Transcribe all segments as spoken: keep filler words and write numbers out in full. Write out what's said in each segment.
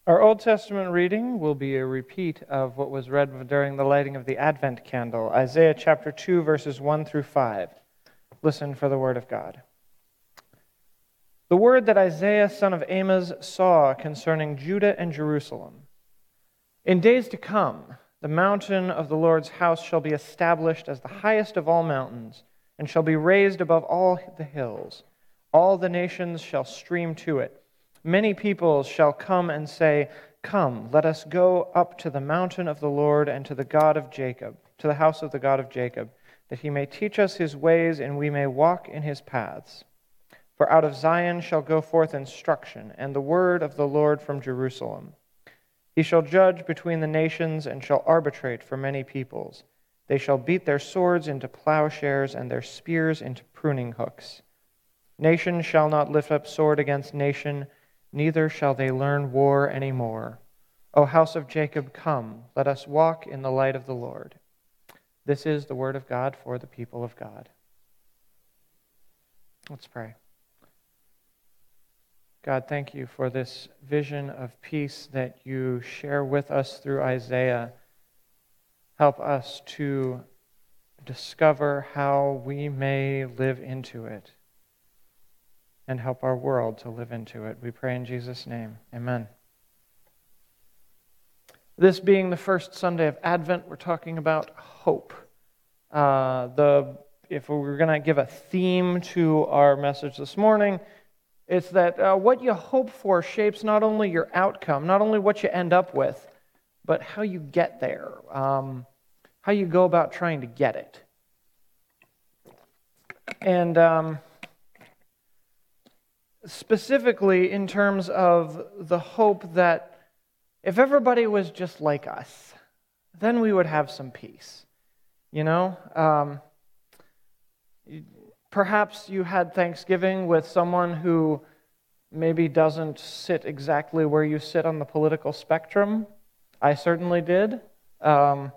Our Old Testament reading will be a repeat of what was read during the lighting of the Advent candle, Isaiah chapter two, verses one through five. Listen for the word of God. The word that Isaiah son of Amoz saw concerning Judah and Jerusalem. In days to come, the mountain of the Lord's house shall be established as the highest of all mountains, and shall be raised above all the hills. All the nations shall stream to it. Many peoples shall come and say, Come, let us go up to the mountain of the Lord and to the God of Jacob, to the house of the God of Jacob, that he may teach us his ways and we may walk in his paths. For out of Zion shall go forth instruction, and the word of the Lord from Jerusalem. He shall judge between the nations and shall arbitrate for many peoples. They shall beat their swords into plowshares and their spears into pruning hooks. Nation shall not lift up sword against nation, neither shall they learn war any more. O house of Jacob, come, let us walk in the light of the Lord. This is the word of God for the people of God. Let's pray. God, thank you for this vision of peace that you share with us through Isaiah. Help us to discover how we may live into it, and help our world to live into it. We pray in Jesus' name. Amen. This being the first Sunday of Advent, we're talking about hope. Uh, the if we were going to give a theme to our message this morning, it's that uh, what you hope for shapes not only your outcome, not only what you end up with, but how you get there, um, how you go about trying to get it. And Um, specifically in terms of the hope that if everybody was just like us, then we would have some peace. You know, um, perhaps you had Thanksgiving with someone who maybe doesn't sit exactly where you sit on the political spectrum. I certainly did. Um,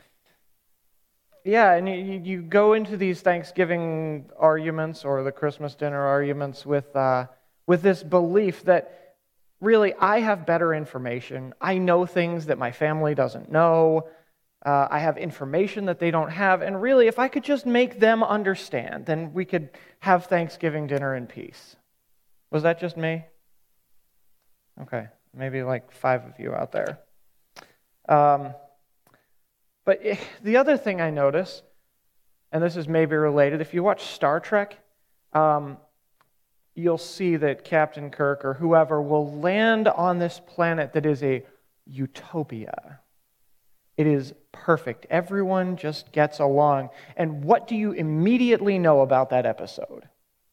Yeah, and you, you go into these Thanksgiving arguments or the Christmas dinner arguments with uh, with this belief that really I have better information. I know things that my family doesn't know. Uh, I have information that they don't have. And really, if I could just make them understand, then we could have Thanksgiving dinner in peace. Was that just me? Okay, maybe like five of you out there. Um But the other thing I notice, and this is maybe related, if you watch Star Trek, um, you'll see that Captain Kirk or whoever will land on this planet that is a utopia. It is perfect. Everyone just gets along. And what do you immediately know about that episode?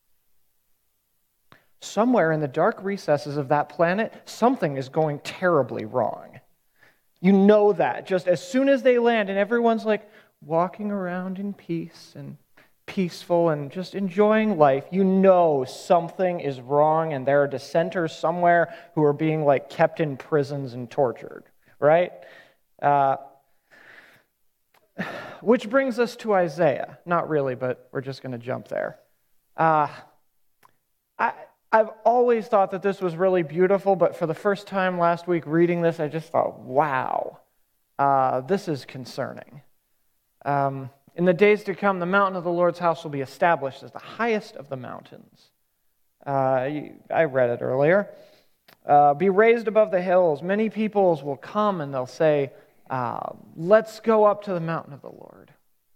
Somewhere in the dark recesses of that planet, something is going terribly wrong. You know that just as soon as they land and everyone's like walking around in peace and peaceful and just enjoying life, you know something is wrong and there are dissenters somewhere who are being like kept in prisons and tortured, right? Uh, which brings us to Isaiah. Not really, but we're just going to jump there. Uh, I... I've always thought that this was really beautiful, but for the first time last week reading this, I just thought, wow, uh, this is concerning. Um, in the days to come, the mountain of the Lord's house will be established as the highest of the mountains. Uh, I read it earlier. Uh, be raised above the hills. Many peoples will come and they'll say, uh, let's go up to the mountain of the Lord.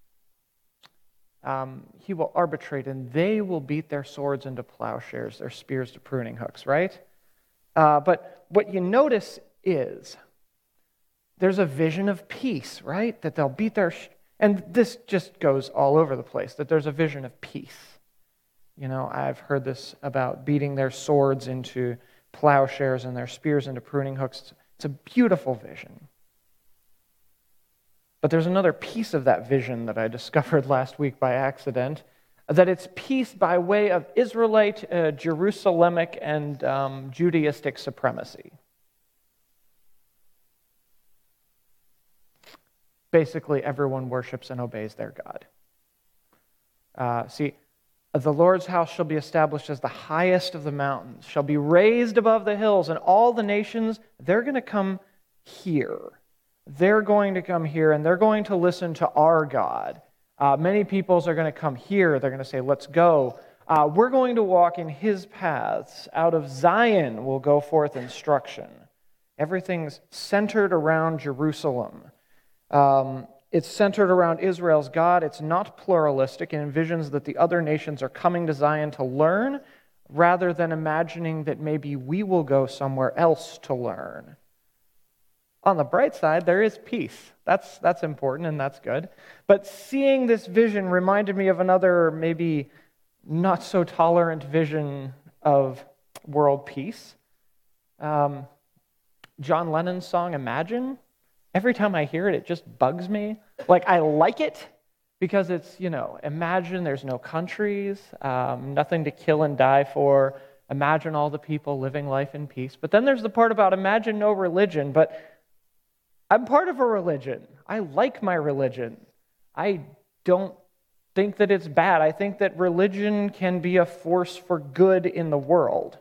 Um, he will arbitrate, and they will beat their swords into plowshares, their spears to pruning hooks, right? Uh, but what you notice is there's a vision of peace, right? That they'll beat their... Sh- and this just goes all over the place, that there's a vision of peace. You know, I've heard this about beating their swords into plowshares and their spears into pruning hooks. It's a beautiful vision. But there's another piece of that vision that I discovered last week by accident, that it's peace by way of Israelite, uh, Jerusalemic, and um, Judaistic supremacy. Basically, everyone worships and obeys their God. Uh, see, The Lord's house shall be established as the highest of the mountains, shall be raised above the hills, and all the nations, they're going to come here. They're going to come here, and they're going to listen to our God. Uh, many peoples are going to come here. They're going to say, let's go. Uh, we're going to walk in his paths. Out of Zion will go forth instruction. Everything's centered around Jerusalem. Um, it's centered around Israel's God. It's not pluralistic. It envisions that the other nations are coming to Zion to learn, rather than imagining that maybe we will go somewhere else to learn. On the bright side, there is peace. That's, that's important and that's good. But seeing this vision reminded me of another maybe not so tolerant vision of world peace. Um, John Lennon's song, Imagine. Every time I hear it, it just bugs me. Like, I like it because it's, you know, imagine there's no countries, um, nothing to kill and die for. Imagine all the people living life in peace. But then there's the part about imagine no religion. But I'm part of a religion. I like my religion. I don't think that it's bad. I think that religion can be a force for good in the world.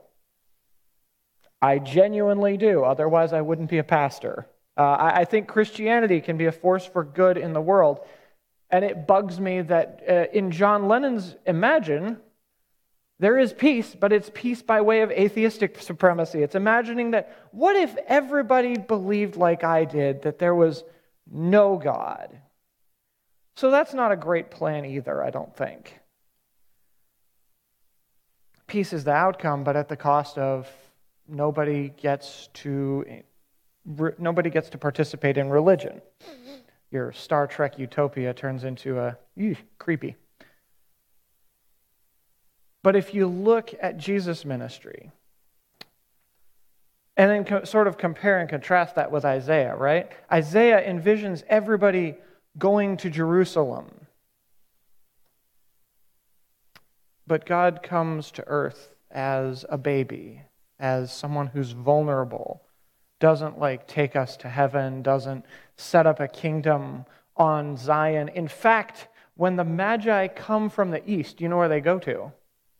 I genuinely do. Otherwise, I wouldn't be a pastor. Uh, I, I think Christianity can be a force for good in the world. And it bugs me that uh, in John Lennon's Imagine, there is peace, but it's peace by way of atheistic supremacy. It's imagining that, what if everybody believed like I did, that there was no God? So that's not a great plan either, I don't think. Peace is the outcome, but at the cost of nobody gets to nobody gets to participate in religion. Your Star Trek utopia turns into a ew, creepy. But if you look at Jesus' ministry, and then co- sort of compare and contrast that with Isaiah, right? Isaiah envisions everybody going to Jerusalem. But God comes to earth as a baby, as someone who's vulnerable, doesn't like take us to heaven, doesn't set up a kingdom on Zion. In fact, when the Magi come from the east, do you know where they go to?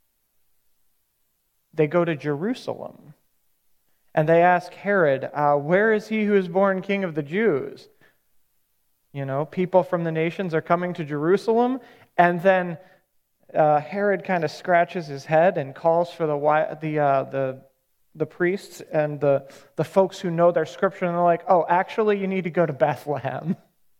They go to Jerusalem. And they ask Herod, uh, where is he who is born king of the Jews? You know, people from the nations are coming to Jerusalem. And then uh, Herod kind of scratches his head and calls for the the uh, the the priests and the, the folks who know their scripture. And they're like, oh, actually, you need to go to Bethlehem.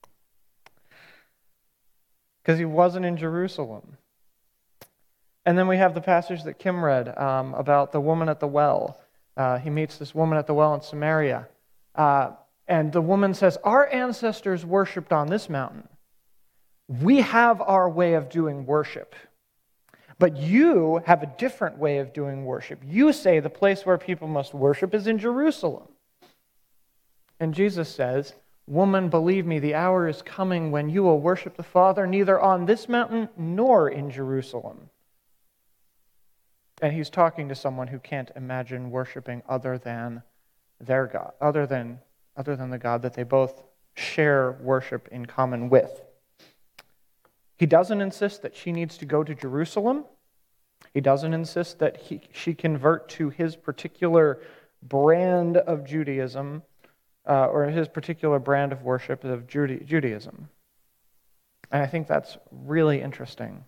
Because he wasn't in Jerusalem. And then we have the passage that Kim read um, about the woman at the well. Uh, he meets this woman at the well in Samaria. Uh, and the woman says, our ancestors worshipped on this mountain. We have our way of doing worship. But you have a different way of doing worship. You say the place where people must worship is in Jerusalem. And Jesus says, woman, believe me, the hour is coming when you will worship the Father neither on this mountain nor in Jerusalem. And he's talking to someone who can't imagine worshiping other than their God, other than, other than the God that they both share worship in common with. He doesn't insist that she needs to go to Jerusalem. He doesn't insist that he, she convert to his particular brand of Judaism uh, or his particular brand of worship of Juda- Judaism. And I think that's really interesting.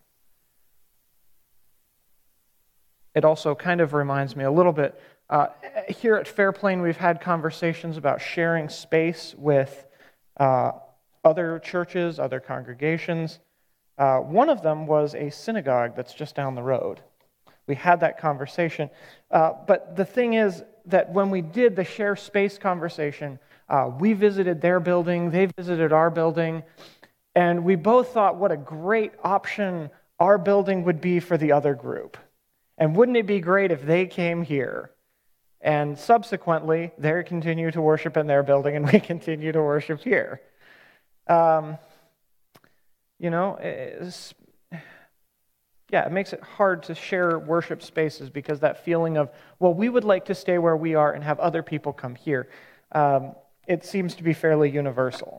It also kind of reminds me a little bit, uh, here at Fairplain we've had conversations about sharing space with uh, other churches, other congregations. Uh, one of them was a synagogue that's just down the road. We had that conversation. Uh, but the thing is that when we did the share space conversation, uh, we visited their building, they visited our building, and we both thought what a great option our building would be for the other group. And wouldn't it be great if they came here? And subsequently, they continue to worship in their building, and we continue to worship here. Um, you know, it's, yeah, it makes it hard to share worship spaces because that feeling of, well, we would like to stay where we are and have other people come here. Um, it seems to be fairly universal.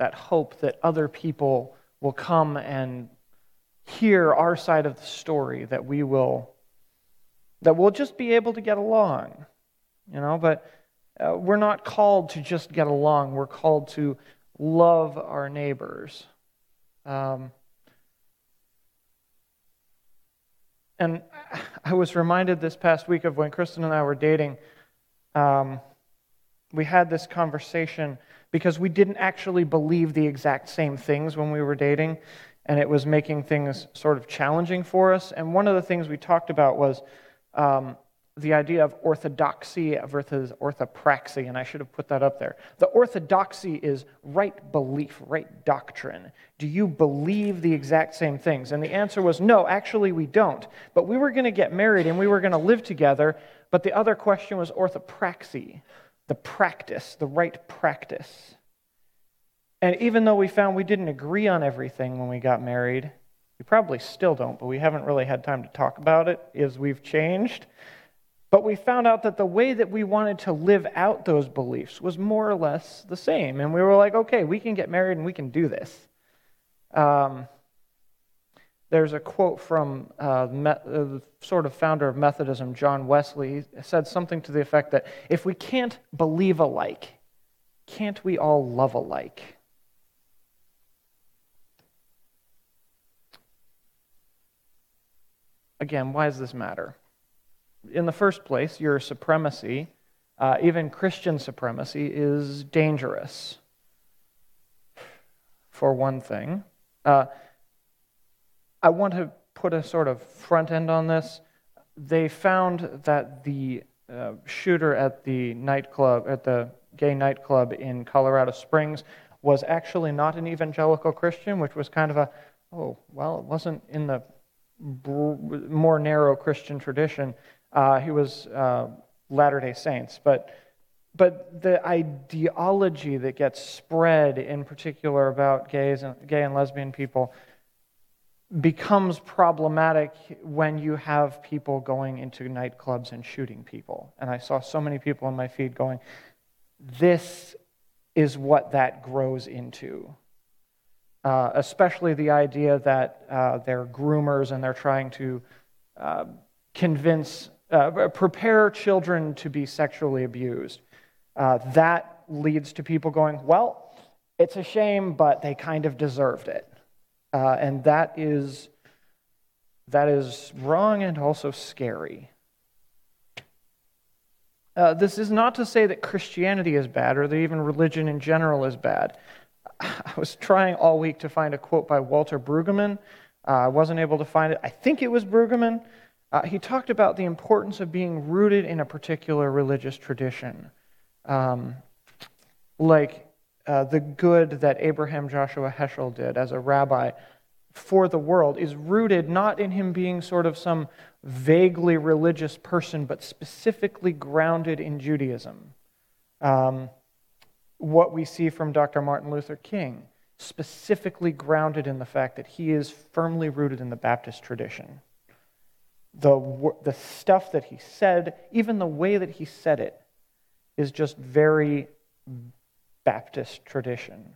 that hope that other people will come and hear our side of the story, that we will, that we'll just be able to get along, you know, but uh, we're not called to just get along. We're called to love our neighbors. Um, and I was reminded this past week of when Kristen and I were dating. Um, we had this conversation because we didn't actually believe the exact same things when we were dating, and it was making things sort of challenging for us. And one of the things we talked about was um, the idea of orthodoxy versus orthopraxy, and I should have put that up there. The orthodoxy is right belief, right doctrine. Do you believe the exact same things? And the answer was no, actually we don't. But we were going to get married and we were going to live together, but the other question was orthopraxy, the practice, the right practice. And even though we found we didn't agree on everything when we got married, we probably still don't, but we haven't really had time to talk about it as we've changed. But we found out that the way that we wanted to live out those beliefs was more or less the same. And we were like, okay, we can get married and we can do this. Um, there's a quote from uh, the sort of founder of Methodism, John Wesley. He said something to the effect that if we can't believe alike, can't we all love alike? Again, why does this matter? In the first place, your supremacy, uh, even Christian supremacy, is dangerous. For one thing, uh, I want to put a sort of front end on this. They found that the uh, shooter at the nightclub, at the gay nightclub in Colorado Springs, was actually not an evangelical Christian, which was kind of a, oh, well, it wasn't in the more narrow Christian tradition. Uh, he was uh, Latter-day Saints, but but the ideology that gets spread, in particular about gays and gay and lesbian people, becomes problematic when you have people going into nightclubs and shooting people. And I saw so many people on my feed going, "This is what that grows into." Uh, especially the idea that uh, they're groomers and they're trying to uh, convince. Uh, prepare children to be sexually abused. Uh, that leads to people going, well, it's a shame, but they kind of deserved it. Uh, and that is that is wrong and also scary. Uh, this is not to say that Christianity is bad or that even religion in general is bad. I was trying all week to find a quote by Walter Brueggemann. Uh, I wasn't able to find it. I think it was Brueggemann. Uh, he talked about the importance of being rooted in a particular religious tradition. Um, like uh, the good that Abraham Joshua Heschel did as a rabbi for the world is rooted not in him being sort of some vaguely religious person, but specifically grounded in Judaism. Um, what we see from Doctor Martin Luther King, specifically grounded in the fact that he is firmly rooted in the Baptist tradition. The, the stuff that he said, even the way that he said it, is just very Baptist tradition.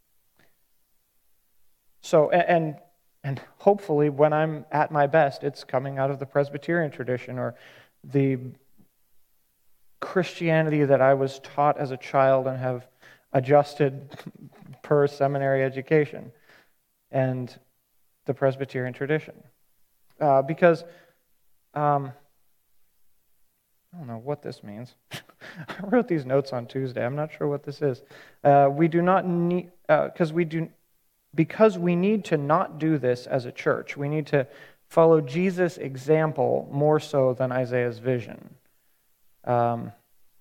So, and and hopefully when I'm at my best, it's coming out of the Presbyterian tradition or the Christianity that I was taught as a child and have adjusted per seminary education, and the Presbyterian tradition. Uh, because Um, I don't know what this means. I wrote these notes on Tuesday. I'm not sure what this is. Uh, we do not need, because uh, we do, because we need to not do this as a church. We need to follow Jesus' example more so than Isaiah's vision. Um,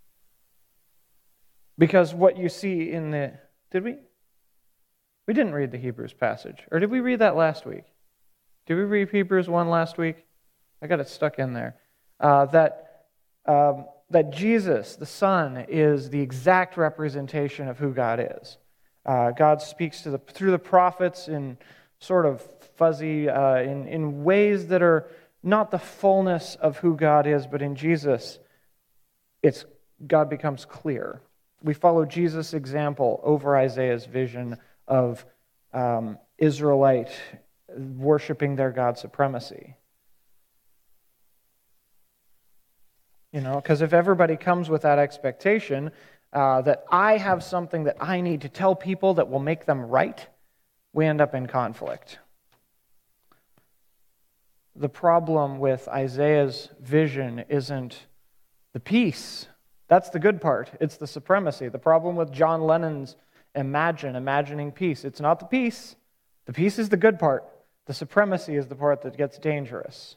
because what you see in the, did we? We didn't read the Hebrews passage, or did we read that last week? Did we read Hebrews one last week? I got it stuck in there. Uh, that um, that Jesus, the Son, is the exact representation of who God is. Uh, God speaks to the through the prophets in sort of fuzzy, uh, in in ways that are not the fullness of who God is, but in Jesus, it's God becomes clear. We follow Jesus' example over Isaiah's vision of um, Israelite worshiping their God supremacy. You know, because if everybody comes with that expectation uh, that I have something that I need to tell people that will make them right, we end up in conflict. The problem with Isaiah's vision isn't the peace. That's the good part. It's the supremacy. The problem with John Lennon's Imagine, imagining peace, it's not the peace. The peace is the good part. The supremacy is the part that gets dangerous.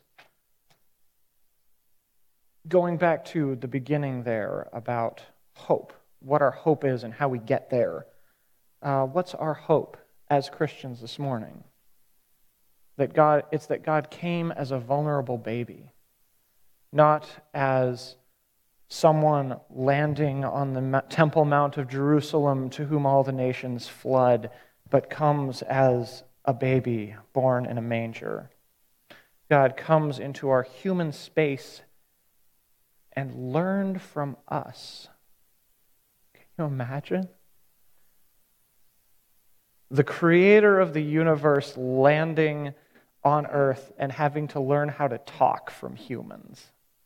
Going back to the beginning there about hope, what our hope is and how we get there. Uh, what's our hope as Christians this morning? That God, it's that God came as a vulnerable baby, not as someone landing on the Temple Mount of Jerusalem to whom all the nations flood, but comes as a baby born in a manger. God comes into our human space and learned from us. Can you imagine? The creator of the universe landing on earth and having to learn how to talk from humans.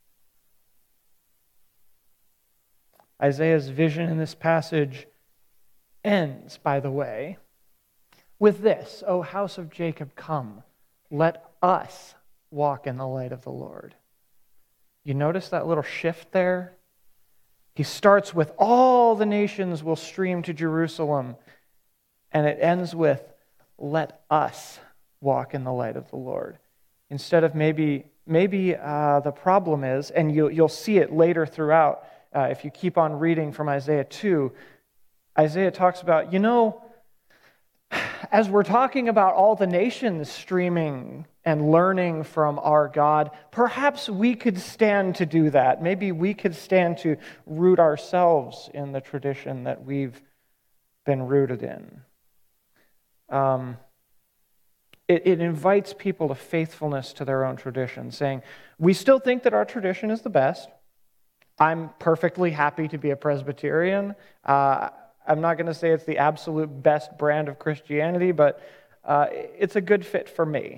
Isaiah's vision in this passage ends, by the way, with this: O house of Jacob, come, let us walk in the light of the Lord. You notice that little shift there? He starts with all the nations will stream to Jerusalem, and it ends with let us walk in the light of the Lord. Instead of maybe, maybe uh, the problem is, and you, you'll see it later throughout, uh, if you keep on reading from Isaiah two, Isaiah talks about, you know, as we're talking about all the nations streaming and learning from our God, perhaps we could stand to do that. Maybe we could stand to root ourselves in the tradition that we've been rooted in. Um, it, it invites people to faithfulness to their own tradition, saying, we still think that our tradition is the best. I'm perfectly happy to be a Presbyterian. Uh, I'm not going to say it's the absolute best brand of Christianity, but uh, it's a good fit for me.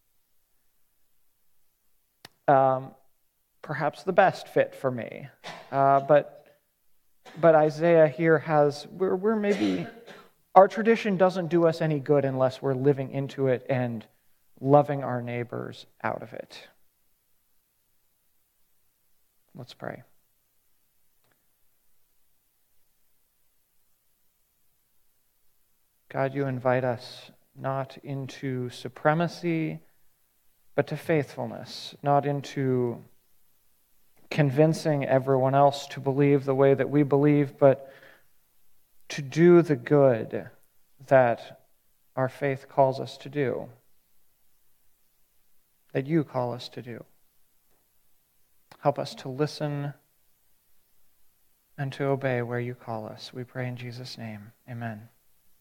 Um, perhaps the best fit for me. Uh, but but Isaiah here has, we're, we're maybe, our tradition doesn't do us any good unless we're living into it and loving our neighbors out of it. Let's pray. God, you invite us not into supremacy, but to faithfulness, not into convincing everyone else to believe the way that we believe, but to do the good that our faith calls us to do, that you call us to do. Help us to listen and to obey where you call us. We pray in Jesus' name. Amen.